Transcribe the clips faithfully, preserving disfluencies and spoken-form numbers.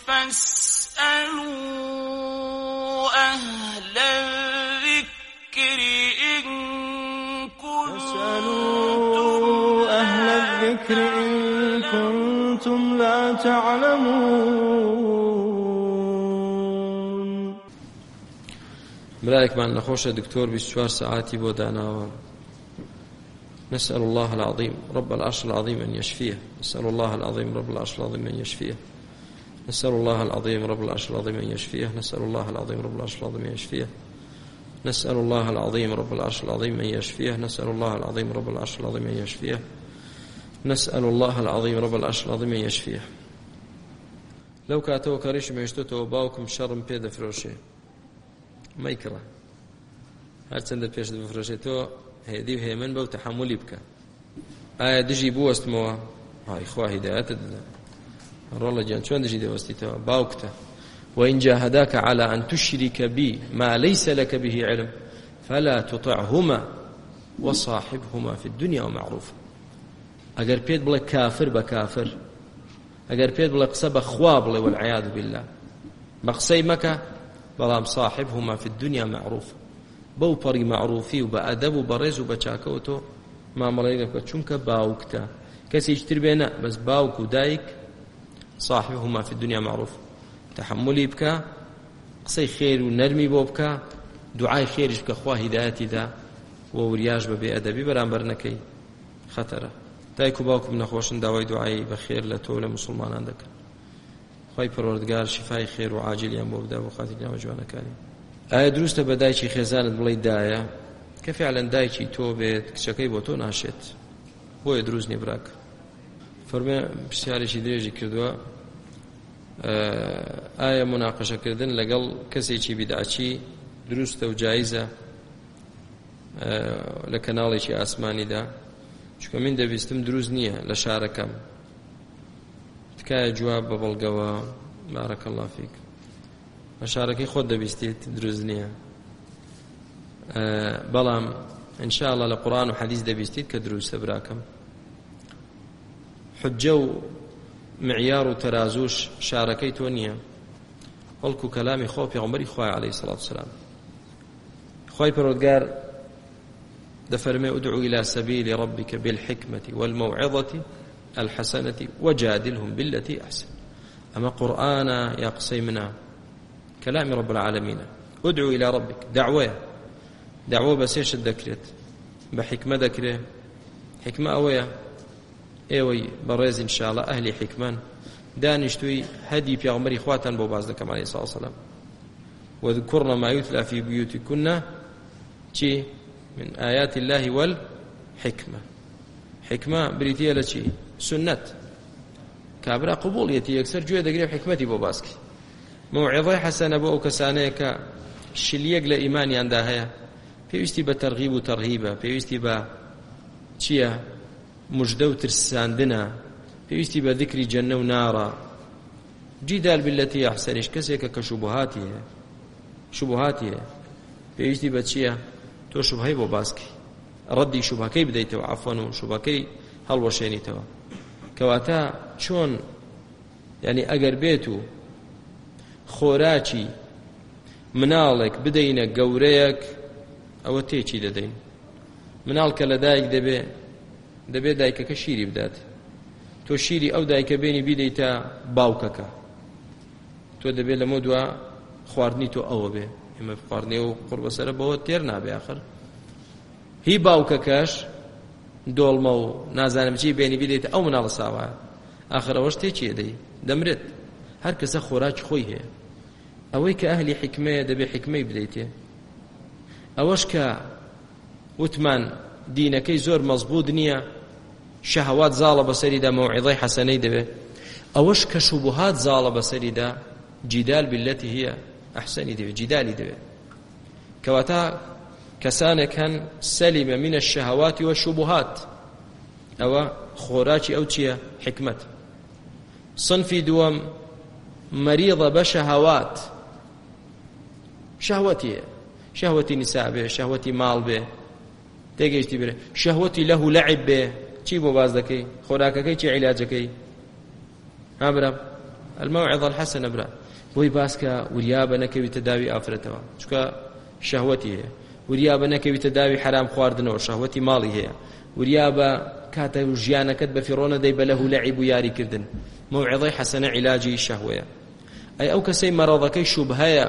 فاسألوا أهل الذكر إن فاسألوا أهل الذكر إن كنتم لا تعلمون. ملائك مع النخوش دكتور بسوار ساعاتي بودانا. نسأل الله العظيم رب العرش العظيم أن يشفيه. نسأل الله العظيم رب العرش العظيم أن يشفيه. نسأل الله العظيم رب العرش العظيم أن يشفيه. نسأل الله العظيم رب العرش العظيم أن يشفيه. نسأل الله العظيم رب العرش العظيم أن يشفيه. نسأل الله العظيم رب العرش العظيم أن يشفيه. نسأل الله العظيم رب العرش العظيم أن يشفيه. لو كاتو كريش ميشتو باوكم شرم بيد فروشي ما يكره هر چند پیش بفروشی تو هدی و همن با تحملی بکن. آیا دژی بوست مو های خواه هدایت داده. رولا جان چون دژی دوستی تو باوکته. وإن جاهداك على أن تشرك بي ما ليس لك به علم فلا تطعهما وصاحبهما في الدنيا ومعروف. اگر پید بلا کافر بکافر، اگر پید بلا قصه بخواب بلا والعياذ بالله، بقصي مكة بلام صاحبهما في الدنيا معروف. بو پری معروفی و با ادب و برز و بچاکوتو معامله بکە چونکە باوکتە کەسێکی تر بێنە بەس باوک و دایک صاحبهما في الدنيا معروف. تحملی بکە، قسەی خێر و نەرمی بۆ بکە، دوعای خێریش بکە خوا هیدایەتی دا و وریاش بە بێئەدەبی بەرامبەر نەکەی خەتەرە. دایک و باوکم نەخۆشن داوای دوعای بەخێر لە تۆ لە مسلمانان دەکەن. خوای پەروەردگار شیفای خێر و عاجلیان بۆ بدە بۆ خاتری ناوە جوانەکانی. ئایا دروستە بە دایکی خێزانت بڵێ دایە کە فعلەن دایکی تۆ بێت کچەکەی بۆ تۆ ناشێت؟ بۆیە دروست نیە براکە. فەرمێ پرسیارێکی درێژی کردووە ئایا مناقەشەکردن لەگەڵ کەسێکی بیدعەچی دروستە و جایزە لە کەناڵێکی ئاسمانیدا؟ چونکە من دەبیستم دروست نییە لە شارەکەم. تکایە جواب بە بەڵگەوە. بارەکە الله فیک. لە شارەکەی خۆت دەبیستیت دروست نییە، بەڵام ئینشاءالله لە قورئان و حەدیث دەبیستیت کە دروستە براکەم. حجە و معیار و تەرازوش شارەکەی تۆ نییە، بەڵکو کەلامی خۆ پێغەمبەری خوای عەلەیهی سەڵات وسەلام. خوای پەروەردگار دەفەرمێ ادعو إلى سبيل ربك بالحكمة والموعظة الحسنة وجادلهم بالتي أحسن. أما قرآن يا قصي منا كلام رب العالمين. ادعو إلى ربك دعوة دعوة بسيش الذكرت بحكمة ذكره حكمة أوية ايوي برز إن شاء الله أهلي حكمان دانشتوي هدي في غمري إخواتا بوباز لكم عليه الصلاة والسلام. وذكرنا ما يتلى في بيوتكن شي من آيات الله والحكمة. حكمة بريتية لشي سنة كابرا قبوليتي يكسر جوية دقريب حكمتي بوباسكي. موعظة حسنة بو كسانيك شليق لإيماني عندها هيا پێویستی بە تەرغیب و تەرهیبە، پێویستی بە چییە مژدە و ترساندنە، پێویستی بە ذکری جەنە و نارە. جیدال بالەتی ئەحسەنیش کەسێکە کە شوبهاتی هەیە شوبهاتی هەیە پێویستی بە چییە تۆ شوبهەی بۆ باسکەی ڕەدی شوبهەکەی بدەیتەوە عەفوەن و شوبهەکەی هەڵوەشێنیتەوە. کەواتە چۆن یعنی ئەگەر بێت و خۆراکی مناڵێک بدەینە گەورەیەک ئەوە تێکی دەدەین. مناڵ کە لە دایک دەبێ دەبێ دایکەکە شیری بدات. تۆ شیری ئەو دایکە بێنی بیدەیتە باوکەکە. تۆ دەبێت لەمە دووە خواردنی تۆ ئەوە بێ. ئێمە خواردنی و قوڕ بەسەرە بەوە تێر نابێ. ئاخر هی باوکەکەش دۆڵمە و نازانم چی بێنی بیدەیتە ئەو مناڵە ساوایە. ئاخر ئەوەش تێکی دەدەی دەمرێت. هەر کەسە خۆراکی خۆی هەیە. ئەوەی کە ئەهلی حکمەیە دەبێ حکمەی بدەیتێ. ئەوەش کە وتمان دینەکەی زۆر مەزبوط نییە، شەهەوات زاڵە بەسەریدا، مەوعیظەی حەسەنەی دەبێ. ئەوەش کە شوبهات زاڵە بەسەریدا، جیدال بالەتی هیە ئەحسەنی دەبێ، جیدالی دەبێ. کەواتە کەسانێک هەن سەلیمە منە الشەهەواتی وەشوبهات. ئەوە خۆراکی ئەو چییە؟ حکمەت. صنفی دووەم مەریضە بە شەهەوات. شەهوەتیە، شەهوەتی نیسا بێ، شەهوەتی ماڵ بێ، تێگەیشتی بێ، شەهوەتی لەه و لەعب بێ. چی بۆ باز دەکەی؟ خۆراکەکەی چی عیلاجەکەی؟ ها برام الموعظة الحسنة برا بۆی باسکە وریابە نەکەویتە داوی ئافرەتەوە چونکە شەهوەتی هەیە وریابە نەکەویتە داوی حرام خواردنەوە شەهوەتی ماڵی هەیە وریابە کاتە ژیانەکەت بە فیڕۆ نەدەی بە لەهو و لەعیب و یاریکردن موعظەی حەسەنە عیلاجی شەهوەیە ئەی ئەو کەسەی مەرەضەکەی شوبهەیە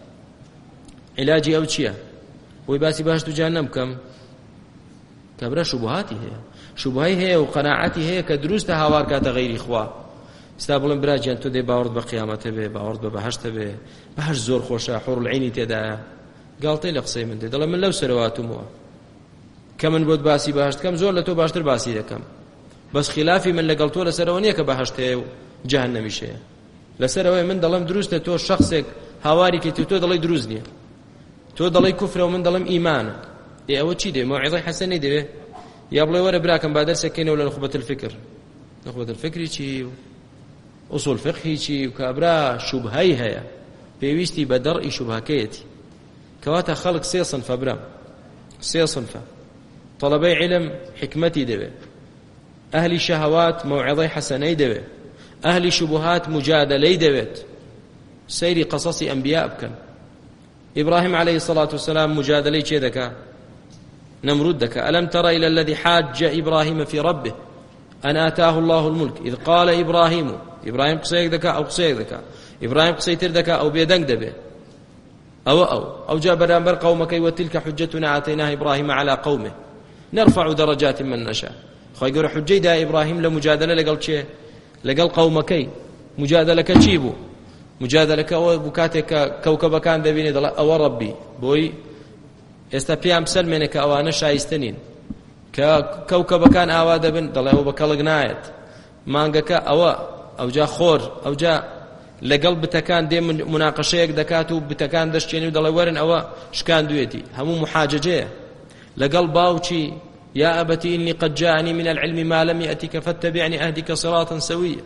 عیلاجی ئەو چییە بۆی باسی باشت و جان نەمکەم کابرا شوبهاتی هەیە شوبهەی هەیە و قەناعەتی هەیە کە دروستە هاوار کاتە غەیری خوا ستا بڵم براجیان تۆ دێ باوەڕت بە قیامەتە بێ باوەڕت بە بەهەشتە بێ بەهەشت زۆر خۆشە حوڕالعینی تێدایە گاڵتەی لە قسەی من دێ دەڵێ من لەو سەرەواتمەوە کە من بۆت باسی بەهەشتکەم زۆر لە تۆ باشتر باسی دەکەم بەس خلافی من لەگەڵ تۆ لەسەرەوە نییە کە بەهەشت هەیە و جەهەنەمیش هەیە لەسەرەوەی من دەڵێم دروستە تۆ شەخسێک هاواری کردی تۆ دەڵێی دروست نییە تۆ دەڵێی کوفرە و من دەڵێم ئیمانە ئێ ئەوە چی دێ موعظەی حەسەنەی دەوێ یا بڵێ وەرە براکەم با دەرسێکەکەینەوە لە نخبەت الفکر نخبەت الفکری چی ئوسوڵ فقهی چی و کابرا شوبهەی هەیە پێویستی بە دەڕئی شوبهەکەیەتی کەواتە خەڵک سێ سنفە برا سێ سنفە طەڵەبەی عیلم حکمەتی دەوێ ئەهلی شەهەوات موعظەی حەسەنەی دەوێ ئەهلی شوبهات مجادلەی دەوێت سەیری قەسەسی ئەنبیا بکەن ئیبراهیم عليه الصلاة والسلام مجادلەی چێ دەکا نمرود دەکا ألم تر إلى الذي حاج إبراهيم في ربه أن آتاه الله الملك إذ قال إبراهيم إبراهيم قصيك دكا أو قصيك دكا إبراهيم قصيتر دكا أو بيدنك دبي أو أو أو جاء برامبر قومك وتلك حجتنا آتيناها إبراهيم على قومه نرفع درجات من نشاء خواهي يقول حجي دا إبراهيم لمجادلة لقل شيء لقل قومك مجادلة كتشيبو مجادلة كبكاتك كوكب كان دبيني دل أو ربي بوي ئێستا پێیان بسەلمێنێ کە ئەوانە شایستەنین کە کەوکەبەکان ئاوا دەبن دەڵێ ئەوە بە کەڵک نایەت مانگەکە ئەوە ئەوجا خۆر ئەوجا لەگەڵ بتەکان دێ مناقەشەیەک دەکات و بتەکان دەشتێنی و دەڵێ وەرن ئەوە شکاندوێتی هەموو محاجەجەیە لەگەڵ باوچی يا أبتي إني قد جاءني من العلم ما لم يأتك فاتبعني أهدك صراطا سويا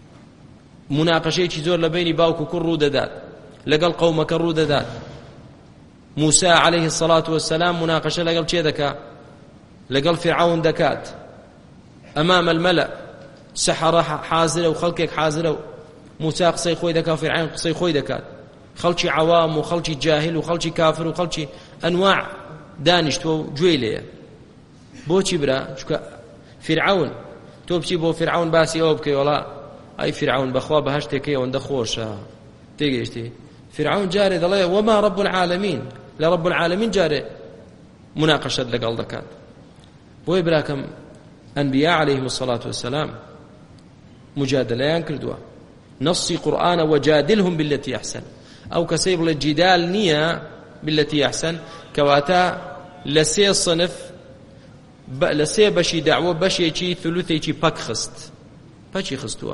مناقشەیەکی زۆر لە بینی باوک و کوڕ ڕوو دەدات لەگەڵ قەومەکە ڕوو دەدات موسى عليه الصلاة والسلام مناقشة لقل چه دكا لقل فرعون دكات أمام الملأ سحرة حاضرة وخلقك حاضرة موسى قصي خوي دكا وفرعون قصي خوي دكات خلقي عوام وخلقي جاهل وخلقي كافر وخلقي أنواع دانشت وجويلية بوشي برا شكا فرعون توبشي بو فرعون باسي أوبكي ولا أي فرعون بخوا بهشتكي وندخوشا تيجيشتي فرعون جاري دلي وما رب العالمين لرب العالمين جاري مناقشة لقال دكات بوي براكم أنبياء عليهم الصلاة والسلام مجادلة كردوا نصي قرآن وجادلهم بالتي أحسن أو كسيب الجدال نية بالتي أحسن كواتا لسي صنف ب... لسي بشي دعوة بشي چي ثلثي چي پاك خست پاچي خستوا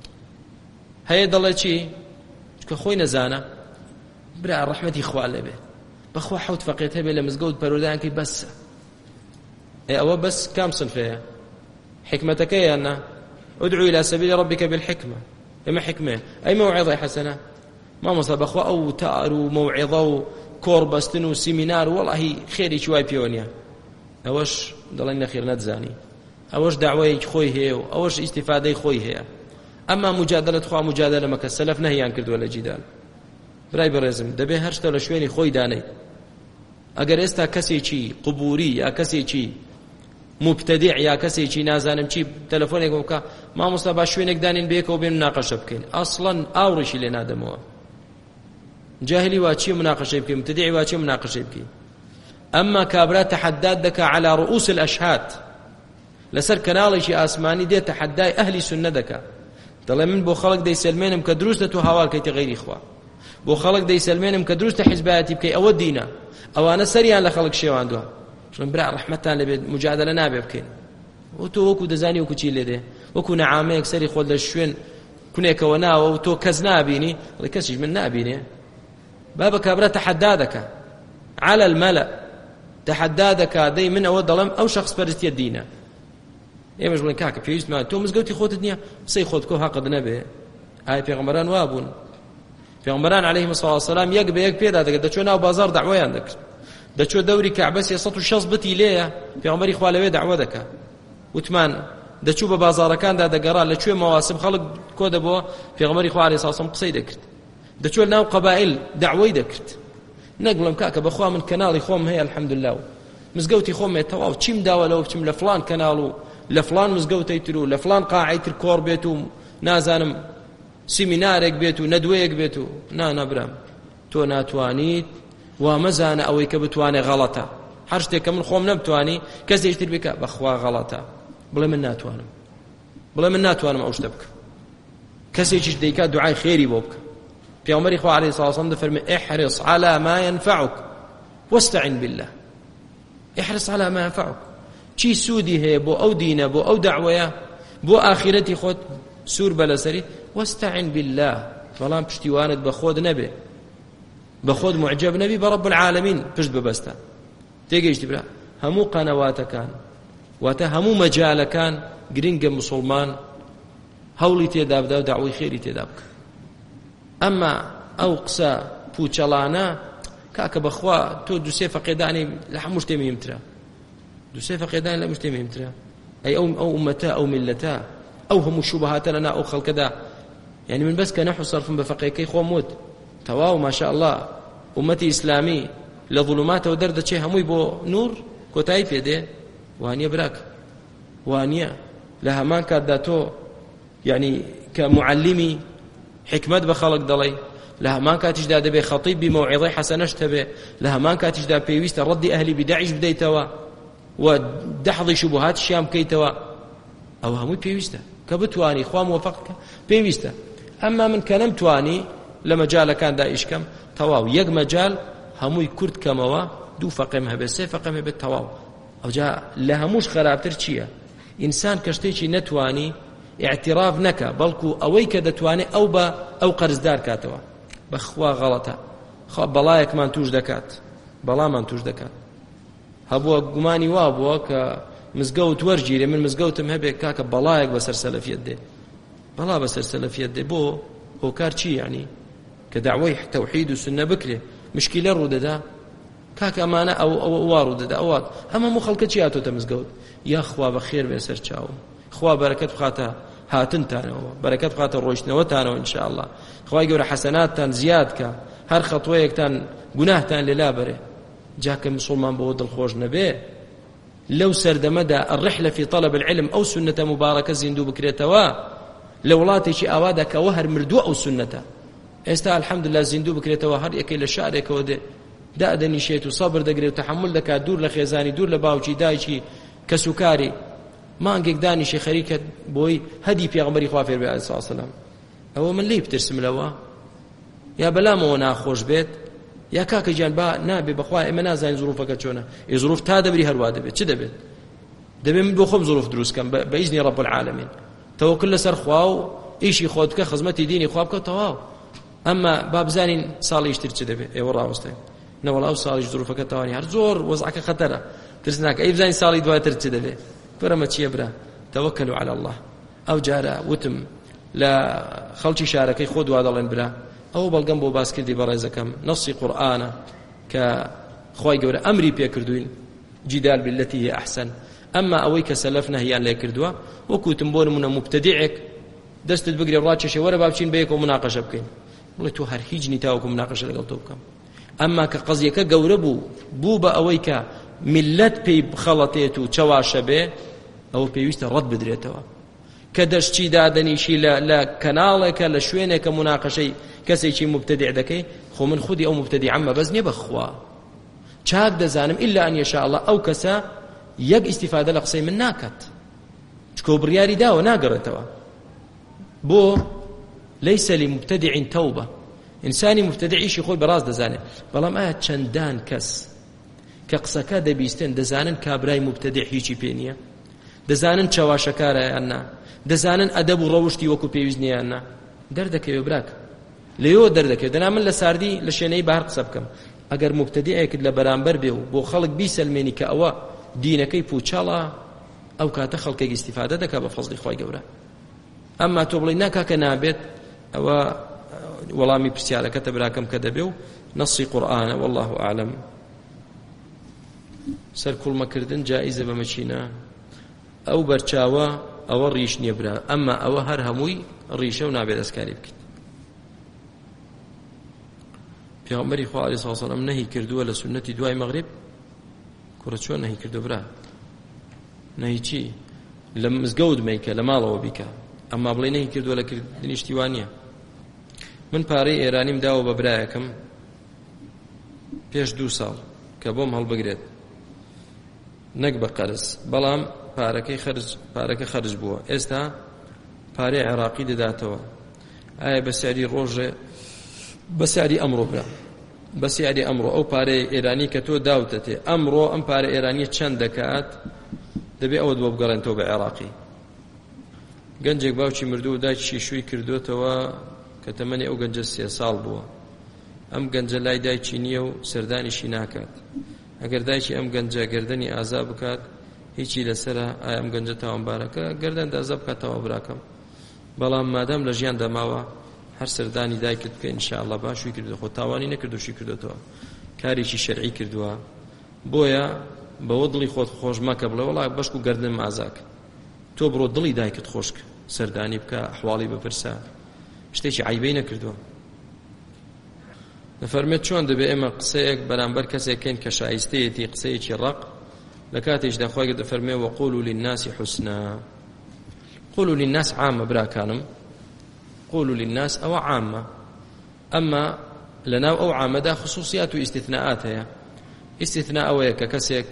هيا دلي چي كخوي نزانا برا رحمتي إخوة لبه بخوا حوت فقيتها بلا مزقود برودان كي بس إيه أو بس كام صنفها حكمتك يا أنا ادعو إلى سبيل ربك بالحكمة إما حكمة أي موعظة حسنة ما مصاب أخوة أو تار وموعظة وكوربستن وسيمينار والله خيري شوي بيونيا أوش ضلنا خير نتزاني أوش دعوة خوي هي أوش استفادة خوي هي أما مجادلة خوا مجادلة مك السلف نهي عن كرد ولا جدال برای بەڕێزم دەبێ هەرشتە لە شوێنی خۆی دانەی ئەگەر ئێستا کەسێکی قبوری یا کەسێکی مبتدع یا کەسێکی نازانم چی تەلەفۆنێک بکە مامۆستا با شوێنێک دانین بێکەوە بێن مناقەشە بکەین ئەسڵەن ئاوڕێکی لێ نادەمەوە جاهلی وا چی مناقەشەی بکەین مبتدعی وا چی مناقەشەی بکەین ئەمما کابرا تەحەدات دەکا على رؤوس الأشهاد لەسەر کەناڵێکی ئاسمانی دێ تەحەدای ئەهلی سوننە دەکا دەڵێ من بۆ خەڵک دەیسەلمێنم کە دروستە تۆ هاوارکەیتە غەیری خوا بۆ خەڵک دەیسەلمێنم کە دروستە حیزبایەتی بکەی ئەوە دینە ئەوانە سەریان لە خەڵک شێواندووە چون برا ڕەحمەتان لەبێت مجادلە نابێ بکەین و تۆ وەکو دەزانی وەکو چی لێ دێ وەکو نەعامەیەک سەری خۆت لە شوێن کونێکەوە ناوە و تۆ کەس نابینی ڕێ کەسیش من نابینێ بابە کابرا تەحەدا دەکا على المەلأ تەحەدا دەکا دەی من ئەوە دەڵێم ئەو شەخص پەرستیە دینە ئێمەش بڵێن کاکە پێویستمان تۆ مزگەوتی خۆتت نییە قسەی خۆت کۆ حەقت نەبێ ئایا پێغەمبەران وابوون پێغەمبەران عەلەیهیم الصلاة والسلام یەک بە یەک پێدا دەکرد دەچۆ ناو بازار دەعوەیان دەکرد دەچۆ دەوری کەعبە سێ سەد و شەش بەتی لێیە پێغەمبەری خوا لەوێ دەعوە دەکا وتمان دەچوو بە بازاڕەکاندا دەگەڕا لەکوێ مەواسم خەڵک کۆ دەبەوە پێغەمبەری خوا عەلەیهی سەڵام قسەی دەکرد دەچوە ناو قەبائیل دەعوەی دەکرد نەک بڵێم کاکە بەخوا من کەناڵی خۆم هەیە الحەمدوللا و مزگەوتی خۆم هەیە تەواو چیم داوە لەوە بچم لە فڵان کەناڵ و لە فڵان مزگەوتەی تر و لە فڵان قاعەی تر کۆڕ بێت و نازانم سیمینارێک بێت و نەدوەیەک بێت و نا نەبرام تۆ ناتوانیت وا مەزانە ئەوەی کە بتوانێ غەڵەتە هەر شتێک کە من خۆم نەبتوانی کەسێک تر بکە بەخوا غەڵەتە بڵێ من ناتوانم بڵێ من ناتوانم ئەو شتە بکەم کەسێکیش دەیکات دوعای خێری بۆ بکە پێغەمبەری خوا عەلەیهی سەڵام وسلام دەفەرمێ احرص على ما ينفعك واستعن بالله احرص على ما ينفعك چی سوودی هەیە بۆ ئەو دینە بۆ ئەو دەعوەیە بۆ ئاخرەتی خۆت سوور بە لەسەری واستعن بالله بەڵام پشتیوانت بە خۆت نەبێ بە خۆت معجب نەبی بە رب العالمین پشت ببەستە تێگەیشتی برا هەموو قەنەواتەکان واتە هەموو مەجالەکان گرنگە مسلمان هەوڵی تێدا بدە و داوای خێری تێدا بکە ئەمما ئەو قسە پوچەڵانە کاکە بەخوا تۆ دووسێ فەقێدانی لە هەموو شتێ مهمترە دووسێ فەقێدانی لە هەموو شتێ مهمترە ئەی ئەو ئەو ئومەتە ئەو میلەتە ئەو هەموو شوبهاتە لەنا ئەو خەڵکەدا یعنی من بەس کە نەحو سەرفم بە فەقێکەی خۆم وت تەواو ماشاء الله ئومەتی ئیسلامی لە ظلوماتەوە دەردەچێ هەمووی بۆ نور کۆتایی پێدێ وانییە براک وانییە لە هەمان کاتدا تۆ یعنی کە معلمی حکمت بە خەڵک دەڵێ لە هەمان کاتیشدا دەبێ خەتیبی مەوعیزەی حەسەنەش هەبێ لە هەمان کاتیشدا پێویستە ڕەدی ئەهلی بیداعیش بدەیتەوە و دەحضی شوبهاتیشیان بکەیتەوە ئەو هەمووی پێویستە کە بتوانی خوا موفقکە پێویستە ئەمما من کە نەمتوانی لە مەجالەکاندا ئیشکەم تەواو یەک مەجال هەمووی کورت کەمەوە دوو فەقێم هەبێت سێ فەقێم هەبێت تەواو ئەوجا لە هەمووش خراپتر چییە ئینسان کە شتێکی نەتوانی اعتراف نەکە بەڵکو ئەوەی کە دەتوانێت ئەو بە ئەو قەرزدار کاتەوە بەخوا غەڵەتە خوا بەڵایەکمان توش دەکات بەڵامان توش دەکات هەبووە گومانی وا بووە کە مزگەوت وەرگیرێ من مزگەوتم هەبێ کاکە بەڵایەک بەسەر سەلەفیەت دێ بەڵا بەسەر سەلەفیەت دێ بۆ هۆکار چی یعنی کە دعوەی تەوحید و سنە بکرێ مشکیلە ڕوودەدا کاکە ئەمانە ئەو ئەوە وا ڕوودەدا ئەوات هەموو خەڵکە چی هاتۆتە مزگەوت یا خوا بەخێر بێ سەر چاوم خوا بەرەکەت بخاتە هاتنتانەوە بەرەکەت بخاتە ڕۆیشتنەوەتانەوە ئینشاءالله خوای گەورە حەسەناتتان زیاد کە هەر خەتوەیەکتان گوناهتان لێلا بەرێ جاکە مسلمان بەوە دڵخۆش نەبێ لەو سەردەمەدا الرحلة في طلب العلم ئەو سنەتە مبارەکە زیندوو بکرێتەوە لە وڵاتێکی ئاوادا کەوە هەر مردووە ئەو سنەتە ئێستا الحەمدولله زیندوو بکرێتەوە هەر یەکەی لە شارێکەوە دێ دادەنیشێت و سەبر دەگرێت و تەحمل دەکات دوور لە خێزانی دوور لە باوکی دایکی کەسوکاری مانگێک دانیشی خەریکە بۆی هەدی پێغەمبەری خوا فێر بێ عەلەیهی سەڵاتو وەسەلام ئەوە من لی بترسم لەوە یا بەلامەوە ناخۆش بێت یا کاکە گیان با نابێ بەخوا ئێمە نازانین زروفەکە چۆنە ئێ زروف تا دەبری هەروە دەبێت چ دەبێت دەبێت من بۆ خۆم زروف دروستکەم بە ئیزنی رب العالمین تەوەکل لەسەر خوا و ئیشی خۆت بکە خزمەتی دینی خوا بکە تەواو ئەمما با بزانین ساڵی تر چ دەبێت ئێوە ڕاوەستەین نەوەڵا ئەو ساڵیش زروفەکە تەوانی هەر زۆر وەزعەکە خەتەرە ترسناکە ئەی بزانین ساڵی دواتر چ دەبێت فرەمە چییە برا تەوەکەلوا عەلە الله ئەو جارە وتم لە خەڵکی شارەکەی خۆ دوا دەڵێن برا ئەو بەڵگەم بۆ باسکردی بەڕێزەکەم نەسی قورئانە کە خوای گەورە ئەمری پێکردوین جیدال بالەتی هی ئەحسەن ئەمما ئەوەی کە سەلەف نەهیان لێ کردووە وەکوتم بۆ نمونە مبتەدیعێک دەستت بگرێ ڕاکێشێ وەرە با بچین بەیەکەوە مناقەشە بکەین بڵێ تۆ هەر هیچ نیتاوەکو مناقەشە لەگەڵ تۆ بکەم ئەمما کە قەزیەکە گەورە بوو بوو بە ئەوەی کە میلەت پێی بخەڵەتێت و چەواشە بێ ئەوە پێویستە ڕەت بدرێتەوە کە دەشتی دادەنیشی لە کەناڵێکە لە شوێنێکە مناقەشەی کەسێکی مبتدع دەکەی خۆ من خودی ئەو مبتدعە مەبەز نییە بەخوا چاک دەزانم ئیلا ئەن یەشاء الله ئەو کەسە یەک ئیستیفادە لە قسەی من ناکات چکۆ بڕیاری داوە ناگەڕێتەوە بۆ لەیسە لمبتدع تەوبە ئینسانی مبتدعیشی خۆی بەڕاست دەزانێت بەڵام ئایا چەندان کەس کە قسەکە دەبیستن دەزانن کابرای مبتدع هیچی پێ نییە دەزانن چاواشەکارە یان نا دەزانن ئەدەب و ڕەوشتی وەکو پێویست نییە یان نا دەردەکەوێ براک لەیەوە دەردەکەوێت دەنا من لە ساردی لە شوێنەی بەهەر قسە بکەم ئەگەر مبتدیعێکت لە بەرامبەر بێ و بۆ خەڵک بیسەلمێنی کە ئەوە دینەکەی پوچەڵە ئەو کاتە خەڵکێک ئیستیفادە دەکات بە فەزڵی خۆی گەورە ئەمما تۆ بڵێ ناکاکە نابێت ئەوە وەڵامی پرسیارەکەتە براکەم کە دەبێ و نەسی قورئانە والله ئاعلم سەرکوڵمەکردن جائیزە بەمەچینە ئەو بەرچاوە ئەوە ڕیش نییە برا ئەمما ئەوە هەر هەمووی ڕیشە و نابێت دەستکاری بکەیت. پێغەمبەری خوا عەلەیهی سەڵاتو وەسەلام نەهی کردووە لە سونەتی دوای مەغریب. کوڕە چۆن نەهی کردو برا؟ نەهی چی؟ لە مزگەوت مەیکە لە ماڵەوە بیکە، ئەمما بڵێ نەهی کردووە لە کردنی شتی وان نییە. من پارەی ئێرانیم داوە بە برایەکەم پێش دوو ساڵ کە بۆم هەڵبگرێت نەک بە قەرز، بەڵام پارەکەی خەرج پارەکە خەرج بووە. ئێستا پارەی عێراقی دەداتەوە. ئایا بە سیاری ڕۆژێ بە سیاری ئەمڕۆ برا بە سیاری ئەمڕۆ ئەو پارەی ئێرانی کە تۆ داوتەتێ ئەمڕۆ ئەم پارە ئێرانی چەند دەکات؟ دەبێ ئەوە بۆ بگەڕێنەوە بە عێراقی. گەنجێک باوکی مردوو و دایکی شووی کردوتەوە کە تەمەنی ئەو گەنجە سێ ساڵ بووە. ئەم گەنجە لای دایکی نییە و سەردانیشی ناکات. ئەگەر دایکی ئەم گەنجە گەردەنی ئازا بکات هیچی لەسرە، ئایا ئەم گەنجە تاوانبارەکە گەردەن ئازا بکاتەوە براکەم. بەڵام مادام لە ژیان دەماوە هەر سەردانی دایکت بکە ئینشاءالله باشووی کردو، خۆ تاوانی نەکردو شووی کردوتەوە، کارێکی شەرعی کردووە. بۆیە بەوە دڵی خۆت خۆش مەکە بڵێ وەڵا بەشک و گەردنم ئازاکە. تۆ بڕۆ دڵی دایکت خۆشکە، سەردانی بکە، ئەحواڵی بپرسە، شتێکی عیبەی نەکردووە. دەفەرمێت چۆن دەبێ ئێمە قسەیەک بەرامبەر کەسێکین کە شایستەیەتی قسەیەکی ڕق لە کاتێکدا خۆی دەفەرمێ وەقولوا للناس حسنا. قولوا للناس عامە براکانم، قولوا للناس ئەوە عامە، ئەمما لەناو ئەو عامەدا خصوصیات و ئیستیثناءات هەیە. ئیستیثناء ئەوەیە کە کەسێک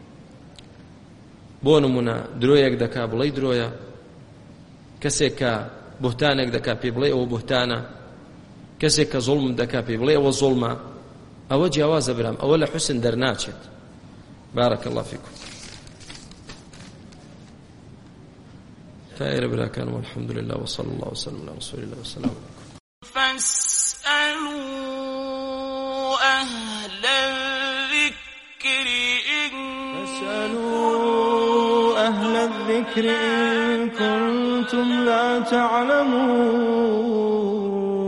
بۆ نمونە درۆیەک دەکا بڵێ درۆیە، کەسێک کە بوهتانێک دەکا پێ بڵێ ئەوە بوهتانە، کەسێک کە زوڵم دەکا پێ بڵێ ئەوە زوڵمە. ئەوە جیاوازە برام، ئەوە لە حوسن دەرناچێت. بارك الله فيكم. تائر براكان والحمد لله وصلى الله وسلم على رسول الله والسلام عليكم. فاسألوا أهل الذكر إن فاسألوا أهل الذكر إن كنتم لا تعلمون.